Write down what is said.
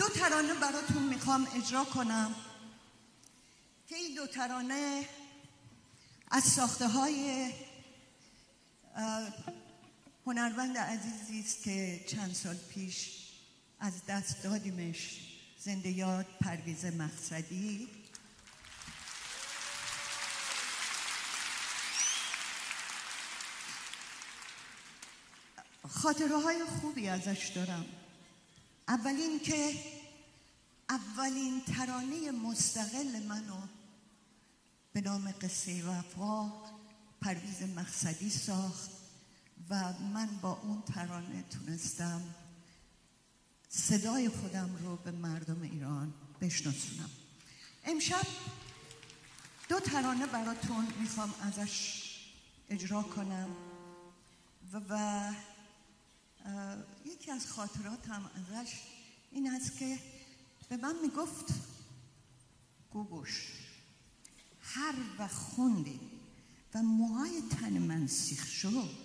2 ترانه براتون میخوام اجرا کنم که این 2 ترانه از ساخته های هنرمند عزیزی است که چند سال پیش از دست دادیمش، زنده یاد پرویز مقصدی. خاطره های خوبی ازش دارم. اولین که اولین ترانه مستقل منو به نام قصه وفا پرویز مقصدی ساخت و من با اون ترانه تونستم صدای خودم رو به مردم ایران بشناسونم. امشب 2 ترانه براتون میخوام ازش اجرا کنم و یکی از خاطراتم ازش این است که به من میگفت گوگوش هر وقت خوندی و موهای تن من سیخ شد